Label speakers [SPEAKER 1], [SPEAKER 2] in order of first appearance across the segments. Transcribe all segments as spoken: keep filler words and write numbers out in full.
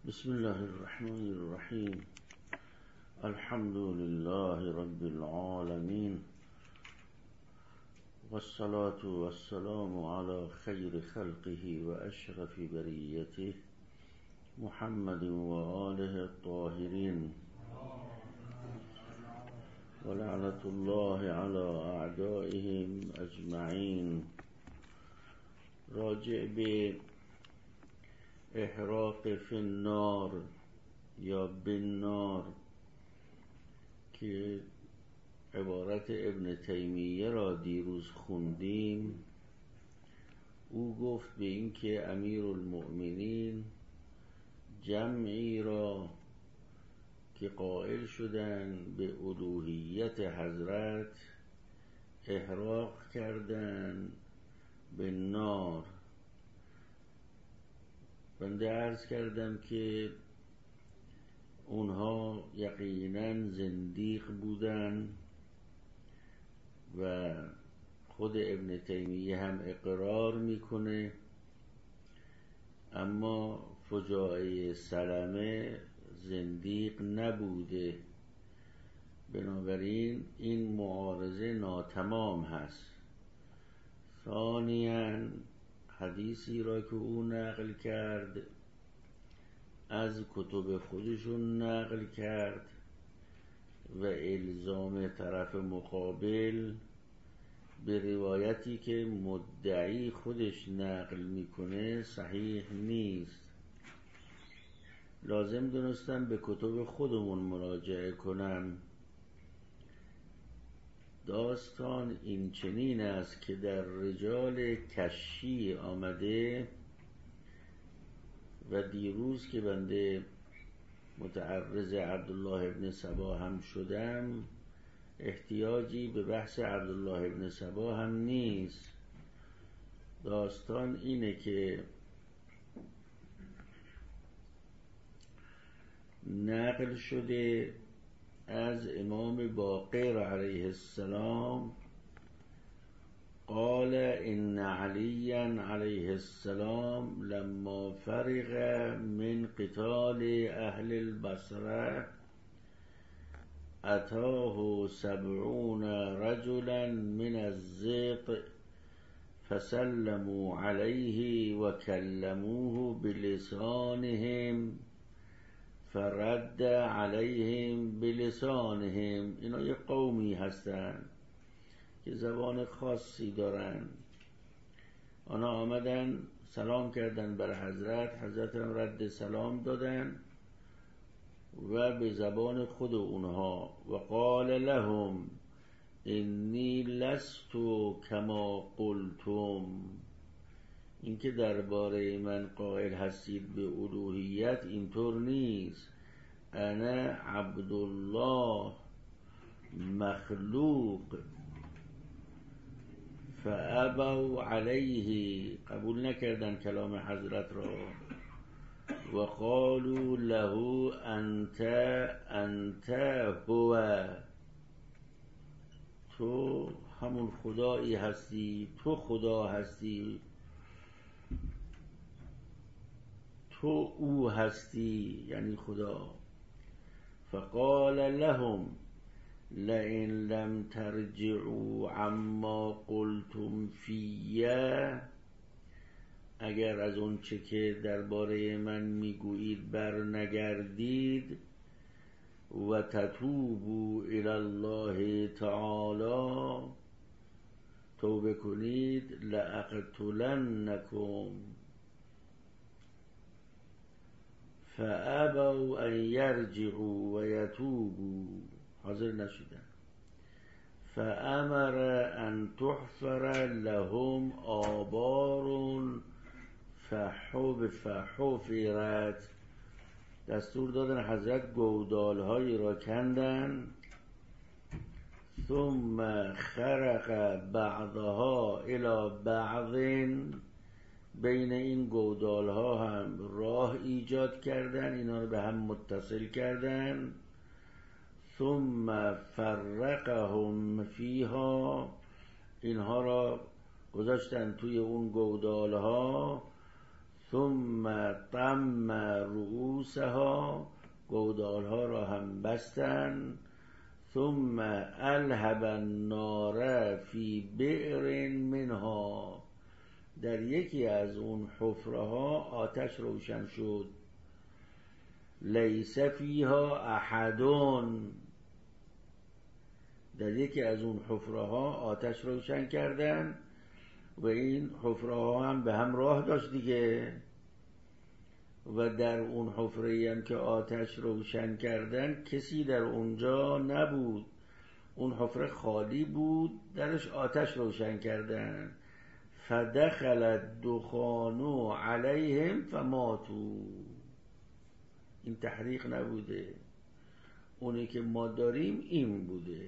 [SPEAKER 1] بسم الله الرحمن الرحیم. الحمد لله رب العالمین والصلاة والسلام على خیر خلقه و اشرف بریته محمد و آله الطاهرین و لعنت الله على اعدائهم اجمعین. راجع به احراق فی النار یا بالنار که عبارت ابن تیمیه را دیروز خوندیم، او گفت به این که امیر المؤمنین جمعی را که قائل شدن به الوهیت حضرت احراق کردن به نار. بنده عرض کردم که اونها یقیناً زندیق بودن و خود ابن تیمیه هم اقرار میکنه، اما فجاعه سلمه زندیق نبوده، بنابراین این معارضه ناتمام هست. ثانیاً حدیثی را که او نقل کرد از کتب خودشون نقل کرد و الزام طرف مقابل به روایتی که مدعی خودش نقل میکنه صحیح نیست. لازم دونستم به کتب خودمون مراجعه کنم. داستان این چنین است که در رجال کشی آمده و دیروز که بنده متعرض عبدالله ابن سبا هم شدم، احتیاجی به بحث عبدالله ابن سبا هم نیست. داستان اینه که نقل شده از امام باقر علیه السلام قال ان علی علیه السلام لما فرغ من قتال اهل البصره اتاه سبعون رجلا من الزیط فسلموا علیه و کلموه بلسانهم فرد علیهم بلسانهم. اینا یه قومی هستن که زبان خاصی دارن. آنها آمدن سلام کردن بر حضرت، حضرت هم رد سلام دادن و به زبان خود اونها و قال لهم انی لست کما قلتم، اینکه درباره من قائل هستید به الوهیت اینطور نیست. انا عبدالله مخلوق فابوا علیه، قبول نکردن کلام حضرت را و قالوا له انت انت هو، تو همون خدایی هستی، تو خدا هستی، تو او هستی، یعنی خدا. فقال لهم لئن لم ترجعوا عما قلتم فیه، اگر از اون چه که درباره من میگویید بر نگردید و تتوبوا الی الله تعالی، توبه کنید، لأقتلنکم. فابوا ان یرجعوا و یتوبوا، حاضر نشدن. فامر ان تحفر لهم آبار فحب فحفرت، دستور دادن حضرت گودال هایی را کندن. ثم خرق بعضها الى بعض، بین این گودال ها هم راه ایجاد کردن، اینا رو به هم متصل کردن. ثم فرقهم فیها، اینها را گذاشتن توی اون گودال ها. ثم طم رؤوسها، گودالها را هم بستن. ثم الهب النار فی بئر منها، در یکی از اون حفره ها آتش روشن شد. لیس فیها احدون، در یکی از اون حفره ها آتش روشن کردن و این حفره ها هم به هم راه داشت دیگه، و در اون حفره هم که آتش روشن کردن کسی در اونجا نبود، اون حفره خالی بود، درش آتش روشن کردن. فدخل الدخان علیهم فماتوا، این تحریق نبوده، اونی که ما داریم این بوده.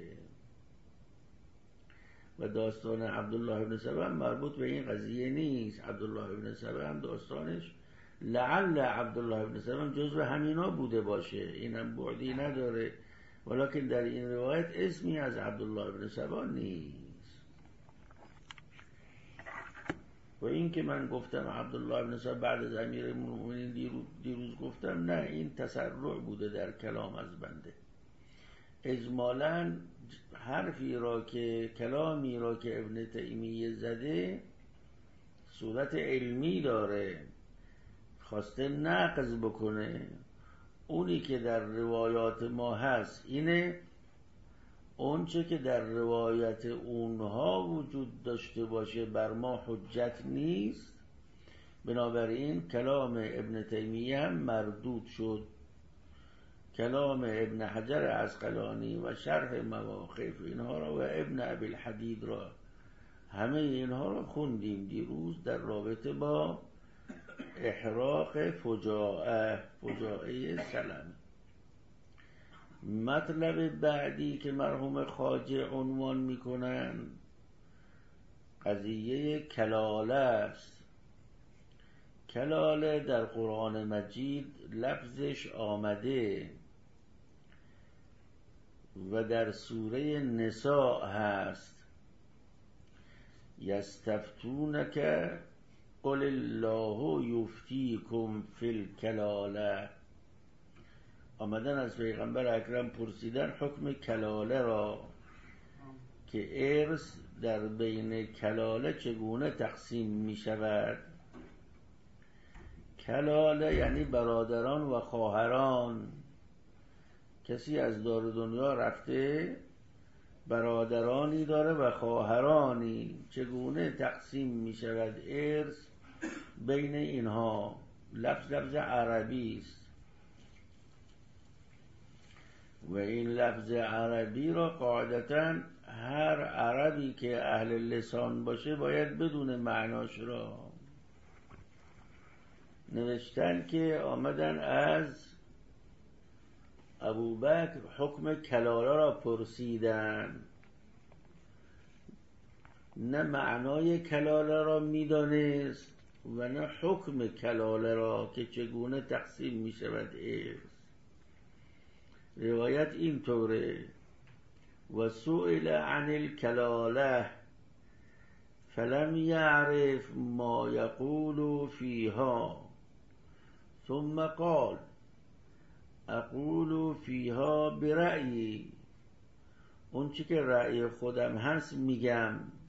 [SPEAKER 1] و داستان عبدالله بن سبا مربوط به این قضیه نیست. عبدالله بن سبا هم داستانش لعل عبدالله بن سبا جزو همینا بوده باشه، اینم بعدی نداره، ولیکن در این روایت اسمی از عبدالله بن سبا نیست. و این که من گفتم عبدالله بن سبا بعد از امیرالمومنین دیروز, دیروز گفتم، نه، این تسرع بوده در کلام از بنده. اجمالاً حرفی را که کلامی را که ابن تیمیه زده صورت علمی داره، خواسته نقض بکنه. اونی که در روایات ما هست اینه، اون چه که در روایت اونها وجود داشته باشه بر ما حجت نیست. بنابراین کلام ابن تیمیه هم مردود شد. کلام ابن حجر عسقلانی و شرح مواقف اینها را و ابن ابی الحدید را، همه اینها را خوندیم دیروز در رابطه با احراق فجاعه فجاعه سلم. مطلب بعدی که مرحوم خواجه عنوان میکنن قضیه کلاله است. کلاله در قرآن مجید لفظش آمده و در سوره نساء هست. یستفتونک قل الله یفتیکم فی الکلاله. آمدن از پیغمبر اکرم پرسیدن حکم کلاله را که ارث در بین کلاله چگونه تقسیم می شود. کلاله یعنی برادران و خواهران. کسی از دار دنیا رفته برادرانی داره و خواهرانی، چگونه تقسیم می شود ارث بین اینها؟ لفظ لفظ عربی است و این لفظ عربی را قاعدتاً هر عربی که اهل لسان باشه باید بدون معناش را. نوشتن که آمدن از ابوبکر حکم کلاله را پرسیدن، نه معنای کلاله را میدانست و نه حکم کلاله را که چگونه تقسیم می شود ارث. روایت این طوره: و سئل عن الکلاله فلم یعرف ما یقول فیها ثم قال اقول فیها برأیی، اون چی که رأی خودم هست میگم.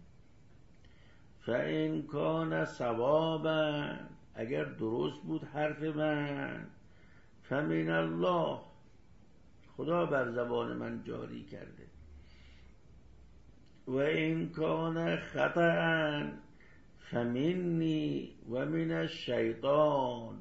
[SPEAKER 1] فإن کان صوابا، اگر درست بود حرف من، فمن الله، خدا بر زبان من جاری کرده. و این کان خطأ فمنی و من الشیطان.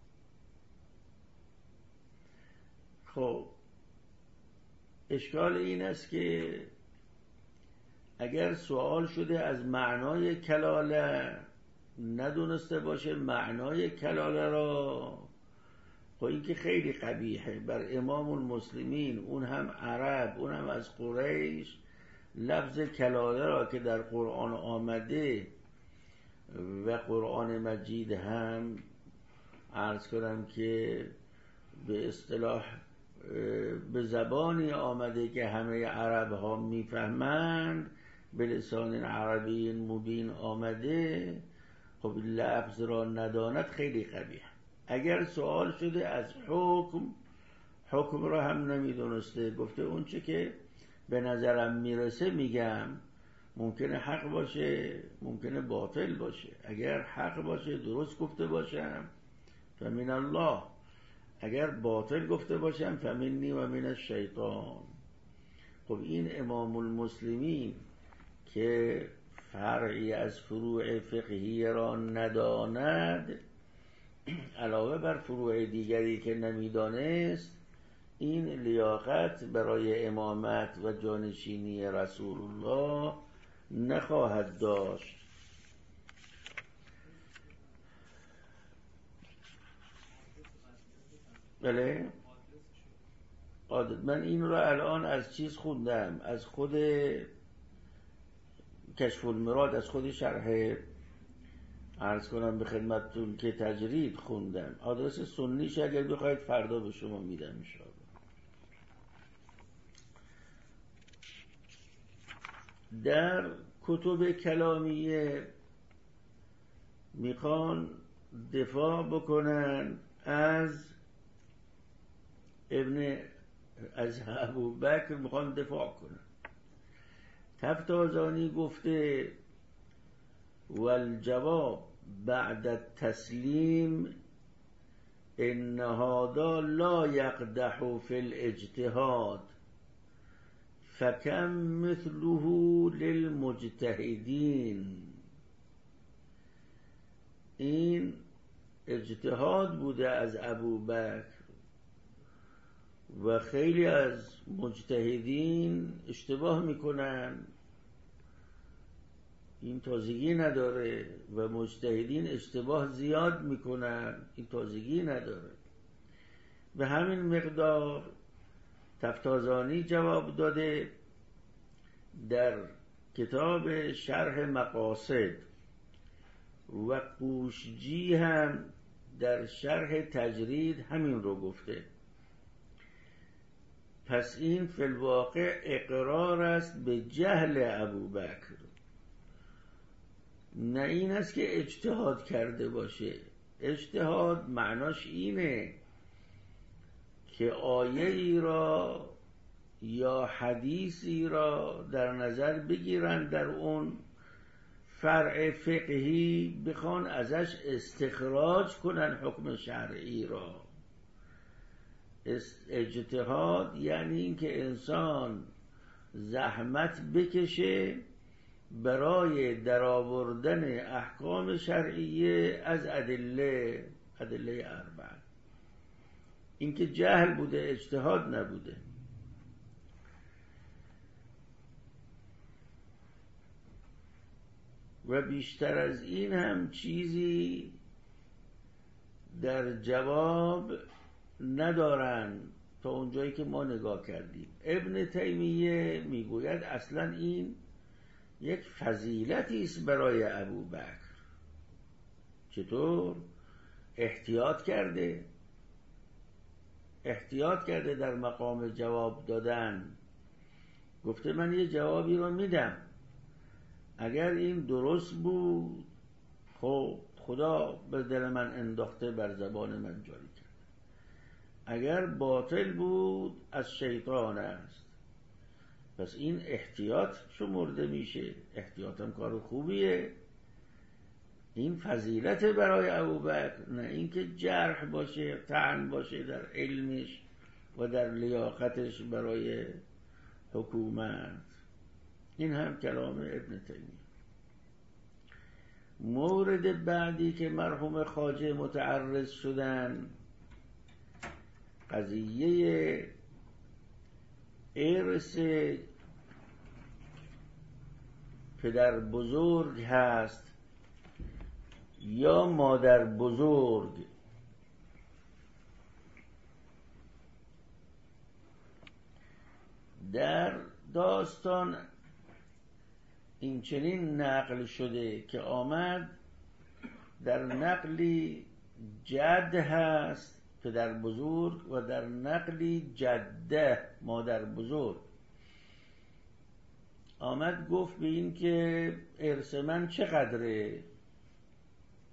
[SPEAKER 1] خب اشکال این است که اگر سوال شده از معنای کلاله ندونسته باشه معنای کلاله را، خب این که خیلی قبیحه. بر امام المسلمین، اون هم عرب، اون هم از قریش، لفظ کلاله را که در قرآن آمده و قرآن مجید هم عرض کنم که به اصطلاح به زبانی آمده که همه عرب ها میفهمند، به لسان عربی مبین آمده، خب خب لفظ را نداند خیلی قبیح. اگر سوال شده از حکم، حکم را هم نمیدونسته، گفته اون چه که به نظرم میرسه میگم، ممکنه حق باشه ممکنه باطل باشه. اگر حق باشه درست گفته باشم فمن الله، اگر باطل گفته باشم فمنی و من الشیطان. خب این امام المسلمین که فرعی از فروع فقهی را نداند، علاوه بر فروع دیگری که نمیدانست، این لیاقت برای امامت و جانشینی رسول الله نخواهد داشت. بله، من این رو الان از چیز خوندم، از خود کشف المراد، از خود شرح عرض کنم به خدمتتون که تجرید خوندم. آدرس سنیش اگر بخواید فردا به شما میدم انشاءالله. در کتب کلامیه میخوان دفاع بکنن از ابن از ابوبکر، میخوان دفاع کنن. تفتازانی گفته والجواب بعد التسلیم ان هذا لا يقدح في الاجتهاد فكم مثله للمجتهدین. این اجتهاد بوده از ابوبکر و خیلی از مجتهدین اشتباه میکنن، این تازگی نداره، و مجتهدین اشتباه زیاد میکنن، این تازگی نداره. به همین مقدار تفتازانی جواب داده در کتاب شرح مقاصد، و قوشجی هم در شرح تجرید همین رو گفته. پس این فی الواقع اقرار است به جهل ابوبکر، نه این است که اجتهاد کرده باشه. اجتهاد معناش اینه که آیه ای را یا حدیثی را در نظر بگیرن، در اون فرع فقهی بخوان ازش استخراج کنن حکم شرعی را. اجتهاد یعنی این که انسان زحمت بکشه برای درآوردن احکام شرعیه از ادله ادله اربعه. این که جهل بوده، اجتهاد نبوده. و بیشتر از این هم چیزی در جواب ندارن تا اونجایی که ما نگاه کردیم. ابن تیمیه میگوید اصلا این یک فضیلتی است برای ابوبکر. چطور؟ احتیاط کرده احتیاط کرده در مقام جواب دادن. گفته من یه جوابی رو میدم، اگر این درست بود خب خدا به دل من انداخته، بر زبان من جاری کرد. اگر باطل بود از شیطان است. پس این احتیاط شمرده میشه. احتیاط هم کار خوبیه، این فضیلت برای ابوبکر، نه اینکه جرح باشه، طعن باشه در علمش و در لیاقتش برای حکومت. این هم کلام ابن تیمیه. مورد بعدی که مرحوم خواجه متعرض شدن، قضیه ارث پدر بزرگ هست یا مادر بزرگ. در داستان این چنین نقل شده که آمد در نقلی جد هست پدر بزرگ و در نقلی جده مادر بزرگ. آمد گفت به این که ارث من چقدره؟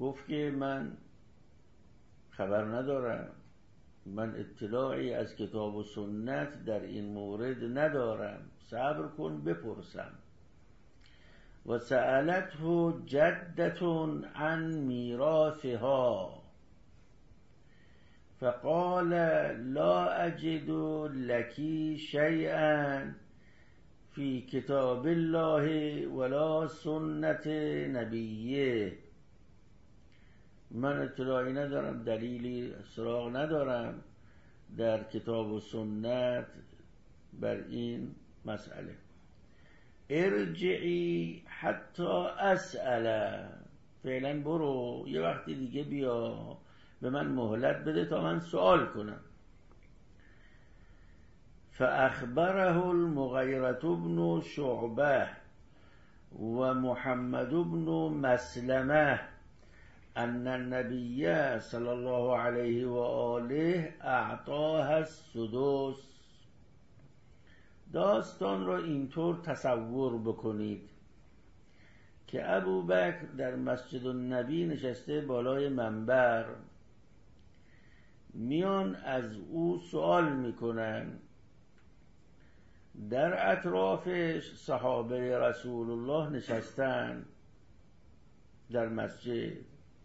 [SPEAKER 1] گفت که من خبر ندارم، من اطلاعی از کتاب و سنت در این مورد ندارم، صبر کن بپرسم. و سألته جدة عن میراثها فقال لا اجد لك شیئا فی کتاب الله ولا سنت نبیه. من اطلاعی ندارم، دلیلی سراغ ندارم در کتاب و سنت بر این مسئله. ارجعی حتی اسأل، فعلا برو یه وقتی دیگه بیا به من مهلت بده تا من سوال کنم. فاخبره المغیرة بن شعبه و محمد بن مسلمه ان النبی صلی الله علیه و آله اعطاها السدس. داستان را اینطور تصور بکنید که ابوبکر در مسجد النبی نشسته بالای منبر، میان از او سوال میکنن، در اطرافش صحابه رسول الله نشستن در مسجد.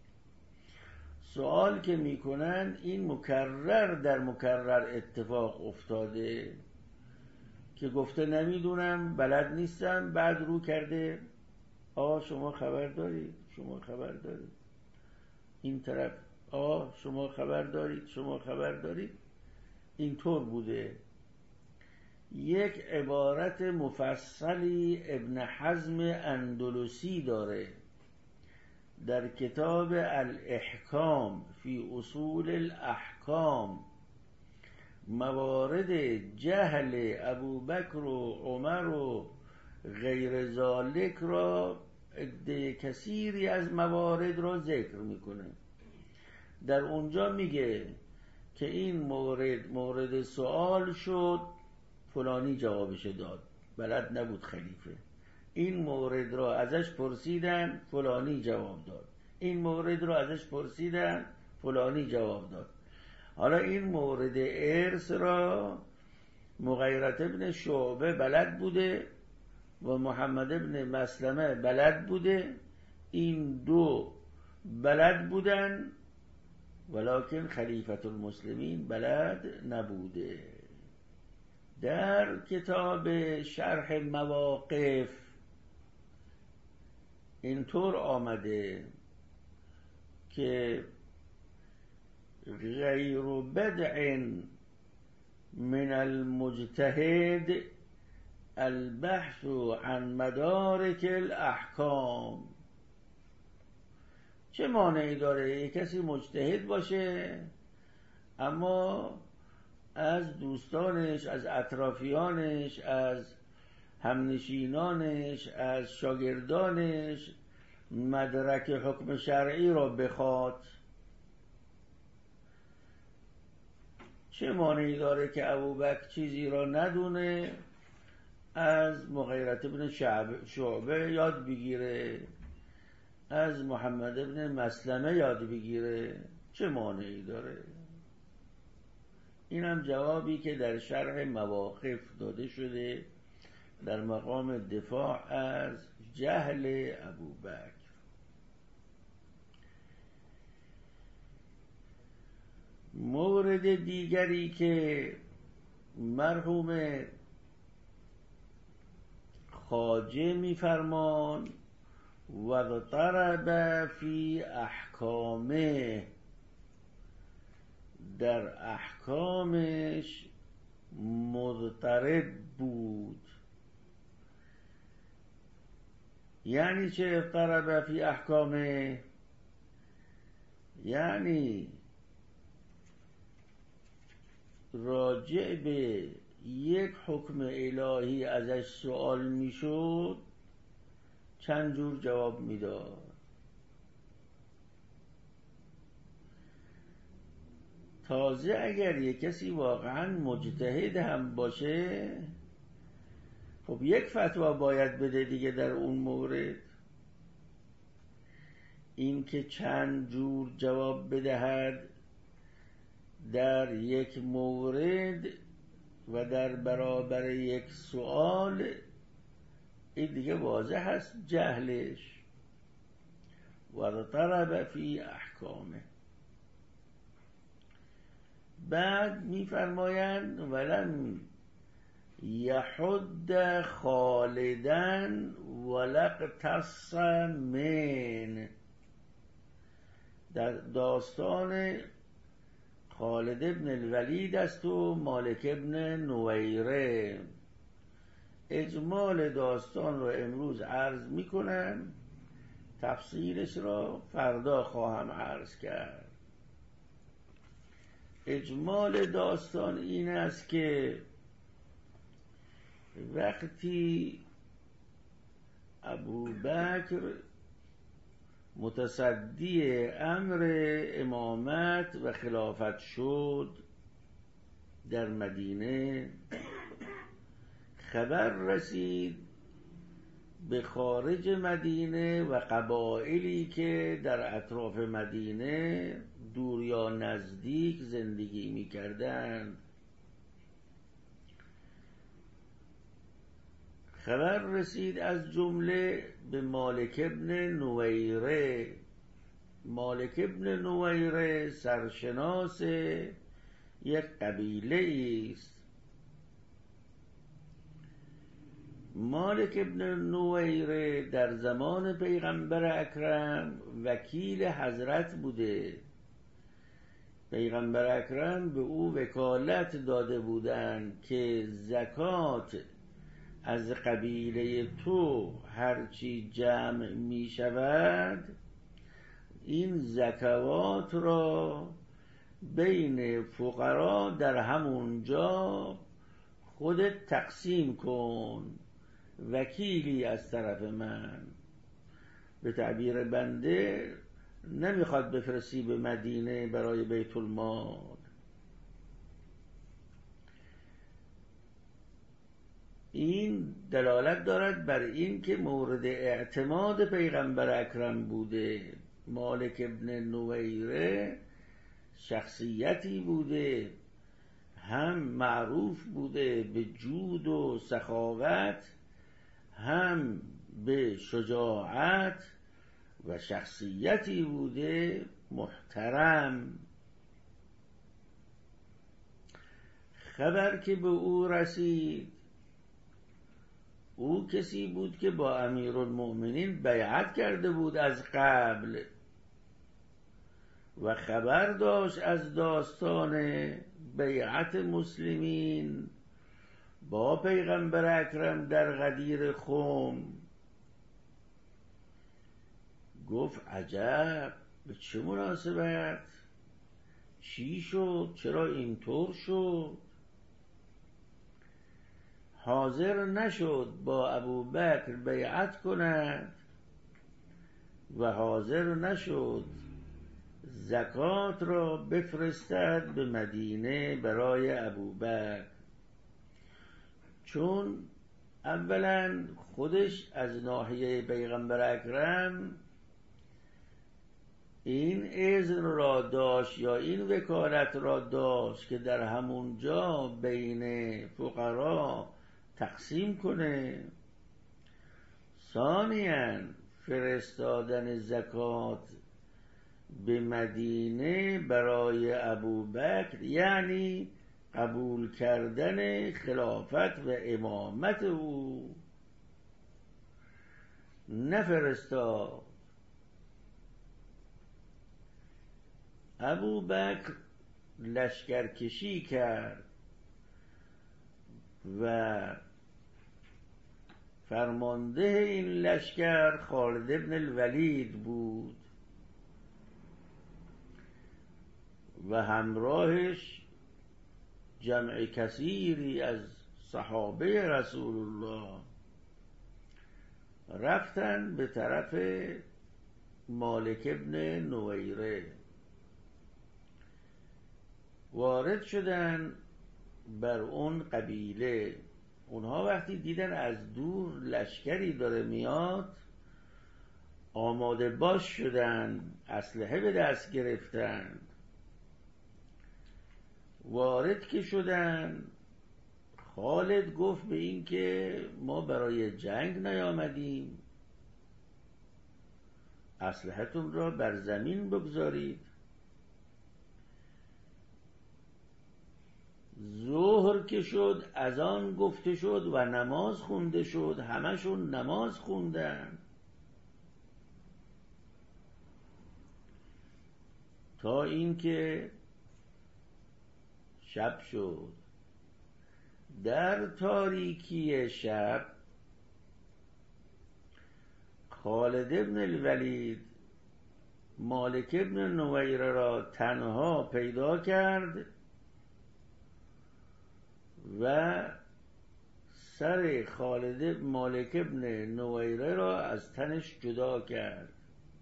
[SPEAKER 1] سوال که میکنن این مکرر در مکرر اتفاق افتاده که گفته نمیدونم، بلد نیستم، بعد رو کرده آه شما خبر دارید، شما خبر دارید، این طرف آه شما خبر دارید، شما خبر دارید. اینطور بوده. یک عبارت مفصلی ابن حزم اندلسی داره در کتاب الاحکام فی اصول الاحکام، موارد جهل ابوبکر و عمر و غیر ذالک را، عده کثیری از موارد را ذکر میکنه. در اونجا میگه که این مورد مورد سوال شد، فلانی جوابش داد، بلد نبود خلیفه. این مورد را ازش پرسیدن، فلانی جواب داد. این مورد را ازش پرسیدن، فلانی جواب داد. حالا این مورد ارث را مغیرة ابن شعبه بلد بوده و محمد ابن مسلمه بلد بوده. این دو بلد بودن ولکن خلیفة المسلمین بلد نبوده. در کتاب شرح مواقف اینطور آمده که غیر بدع من المجتهد البحث عن مدارک الاحکام. چه مانعی داره یک کسی مجتهد باشه اما از دوستانش، از اطرافیانش، از همنشینانش، از شاگردانش مدرک حکم شرعی را بخواد؟ چه مانعی داره که ابوبکر چیزی را ندونه از مغیرة ابن شعبه یاد بگیره، از محمد ابن مسلمه یاد بگیره؟ چه مانعی داره؟ این هم جوابی که در شرح مواقف داده شده در مقام دفاع از جهل ابوبکر. مورد دیگری که مرحوم خواجه میفرمان و ضرب فی احکامه، در احکامش مضطرب بود. یعنی چه اضطرب فی احکامه؟ یعنی راجع به یک حکم الهی ازش سوال میشد چند جور جواب میداد. تازه اگر یک کسی واقعا مجتهد هم باشه، خب یک فتوا باید بده دیگه در اون مورد. این که چند جور جواب بدهد در یک مورد و در برابر یک سوال، این دیگه واضح هست جهلش. و طرب فی احکامه. بعد میفرمایند ولم یحد خالدن ولقتص من. در داستان خالد ابن الولید است و مالک ابن نویره. اجمال داستان رو امروز عرض میکنم، تفصیلش را فردا خواهم عرض کرد. اجمال داستان این است که وقتی ابوبکر متصدی امر امامت و خلافت شد در مدینه، خبر رسید به خارج مدینه و قبایلی که در اطراف مدینه دور یا نزدیک زندگی می کردند. خبر رسید از جمله به مالک ابن نویره. مالک ابن نویره سرشناس یک قبیله است. مالک ابن نویره در زمان پیغمبر اکرم وکیل حضرت بوده. پیغمبر اکرم به او وکالت داده بودند که زکات از قبیله تو هرچی جمع می شود، این زکوات را بین فقرا در همون جا خودت تقسیم کن. وکیلی از طرف من، به تعبیر بنده نمیخواد بفرستی به مدینه برای بیت المال. این دلالت دارد بر این که مورد اعتماد پیغمبر اکرم بوده. مالک ابن نویره شخصیتی بوده، هم معروف بوده به جود و سخاوت، هم به شجاعت، و شخصیتی بوده محترم. خبر که به او رسید، او کسی بود که با امیرالمؤمنین بیعت کرده بود از قبل و خبر داشت از داستان بیعت مسلمین با پیغمبر اکرم در غدیر خم. گفت عجب، به چه مناسبت؟ چی شد؟ چرا اینطور شد؟ حاضر نشد با ابوبکر بیعت کند و حاضر نشد زکات را بفرستد به مدینه برای ابوبکر، چون اولا خودش از ناحیه پیغمبر اکرم این اذن را داشت یا این وکالت را داشت که در همون جا بین فقرا تقسیم کنه. ثانیاً فرستادن زکات به مدینه برای ابوبکر یعنی قبول کردن خلافت و امامت او. نفرستاد. ابوبکر لشکرکشی کرد و فرمانده این لشکر خالد ابن الولید بود و همراهش جمع کثیری از صحابه رسول الله. رفتن به طرف مالک ابن نویره، وارد شدن بر اون قبیله. اونها وقتی دیدن از دور لشکری داره میاد، آماده باش شدند، اسلحه به دست گرفتند. وارد که شدند، خالد گفت به این که ما برای جنگ نیامدیم، اسلحتون را بر زمین بگذارید. ظهر که شد، اذان گفته شد و نماز خونده شد. همشون نماز خوندن تا اینکه شب شد. در تاریکی شب خالد ابن الولید مالک ابن نویره را تنها پیدا کرد و سر خالد مالک ابن نویره را از تنش جدا کرد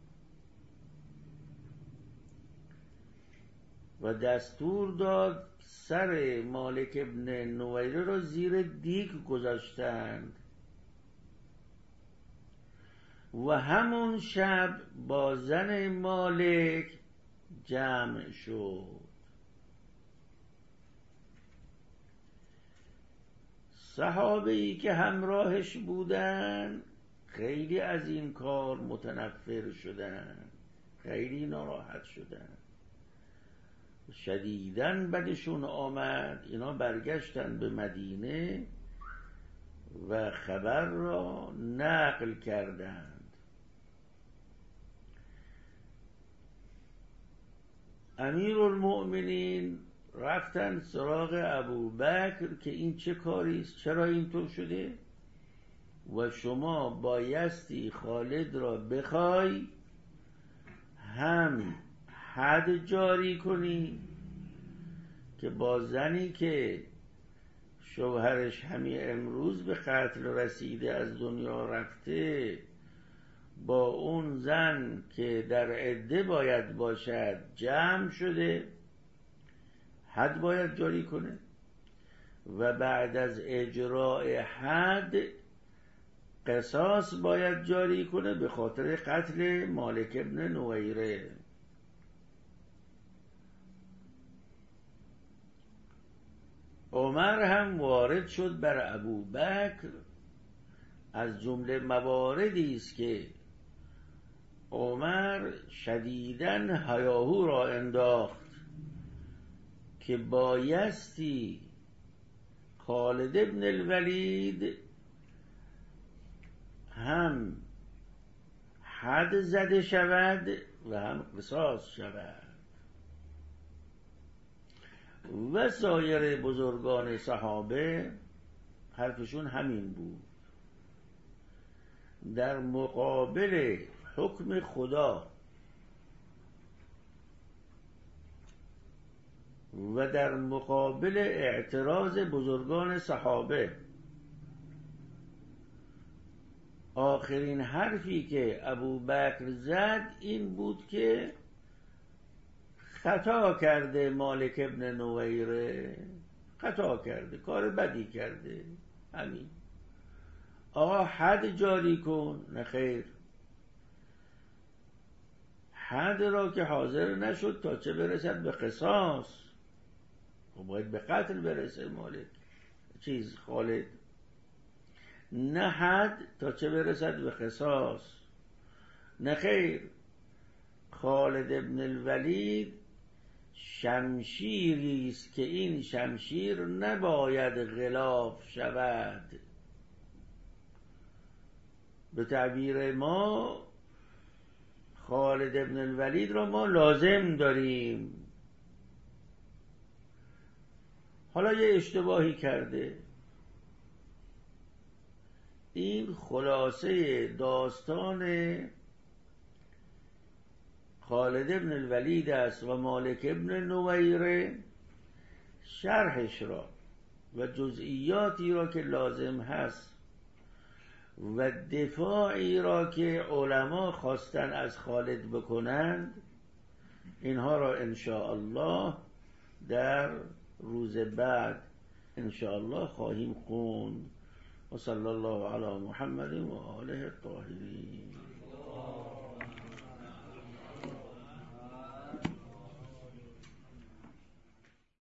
[SPEAKER 1] و دستور داد سر مالک ابن نویره را زیر دیگ گذاشتند و همون شب با زن مالک جمع شد. صحابه‌ای که همراهش بودن خیلی از این کار متنفر شدن، خیلی ناراحت شدن، شدیداً بدشون آمد. اینا برگشتن به مدینه و خبر را نقل کردند. امیرالمؤمنین رفتن سراغ ابوبکر که این چه کاریست، چرا اینطور شده و شما بایستی خالد را بخوای هم حد جاری کنی که با زنی که شوهرش همین امروز به قتل رسیده از دنیا رفته، با اون زن که در عده باید باشد جمع شده، حد باید جاری کنه و بعد از اجراء حد قصاص باید جاری کنه به خاطر قتل مالک ابن نویره. عمر هم وارد شد بر ابوبکر. از جمله مواردی است که عمر شدیداً هیاهو را انداخت که بایستی خالد ابن الولید هم حد زده شود و هم قصاص شود. و سایر بزرگان صحابه حرفشون همین بود. در مقابل حکم خدا و در مقابل اعتراض بزرگان صحابه، آخرین حرفی که ابوبکر زد این بود که خطا کرده مالک ابن نویره، خطا کرده، کار بدی کرده. همین. آقا حد جاری کن. نه خیر، حد را که حاضر نشد تا چه برسد به قصاص، و باید به قتل برسه مالک چیز خالد. نه حد تا چه برسد به قصاص. نه خیر، خالد ابن الولید شمشیری است که این شمشیر نباید غلاف شود. به تعبیر ما خالد ابن الولید را ما لازم داریم. حالا یه اشتباهی کرده. این خلاصه داستان خالد ابن الولید است و مالک ابن نویره. شرحش را و جزئیاتی را که لازم هست و دفاعی را که علما خواستن از خالد بکنند، اینها را انشاءالله در روز بعد انشاءالله خواهیم خوند. و صلی الله علی محمد و آله الطاهرین.